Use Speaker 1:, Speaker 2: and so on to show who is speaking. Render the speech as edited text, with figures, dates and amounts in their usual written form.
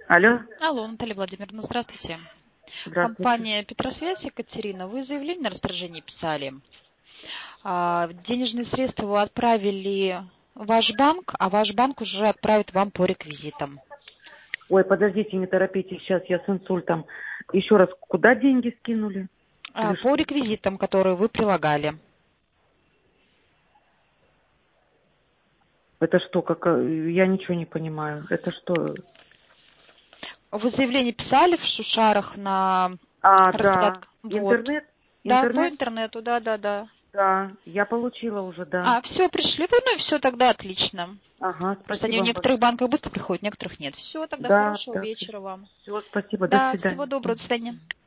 Speaker 1: Алло,
Speaker 2: Алло, Наталья Владимировна, здравствуйте.
Speaker 1: здравствуйте.
Speaker 2: Компания «Петросвязь», Екатерина, вы заявление на расторжение писали. Денежные средства вы отправили в ваш банк, а ваш банк уже отправит вам по реквизитам.
Speaker 1: Ой, подождите, не торопитесь, сейчас я с инсультом. Еще раз, куда деньги скинули? Или
Speaker 2: По
Speaker 1: что?
Speaker 2: реквизитам, которые вы прилагали.
Speaker 1: Это что, я ничего не понимаю. Это что?
Speaker 2: Вы заявление писали в Шушарах на
Speaker 1: Да.
Speaker 2: распорядок? Вот.
Speaker 1: Интернет?
Speaker 2: Да, по
Speaker 1: Интернет?
Speaker 2: интернету, да.
Speaker 1: Да, я получила уже, да.
Speaker 2: Все, пришли вы, ну и все, тогда отлично.
Speaker 1: Ага,
Speaker 2: Просто они в
Speaker 1: спасибо вам
Speaker 2: некоторых
Speaker 1: большое.
Speaker 2: банках быстро приходят, в некоторых нет. Все, тогда
Speaker 1: Да,
Speaker 2: хорошего
Speaker 1: да.
Speaker 2: вечера вам.
Speaker 1: Все, спасибо, до
Speaker 2: Да, всего
Speaker 1: свидания.
Speaker 2: доброго, до свидания.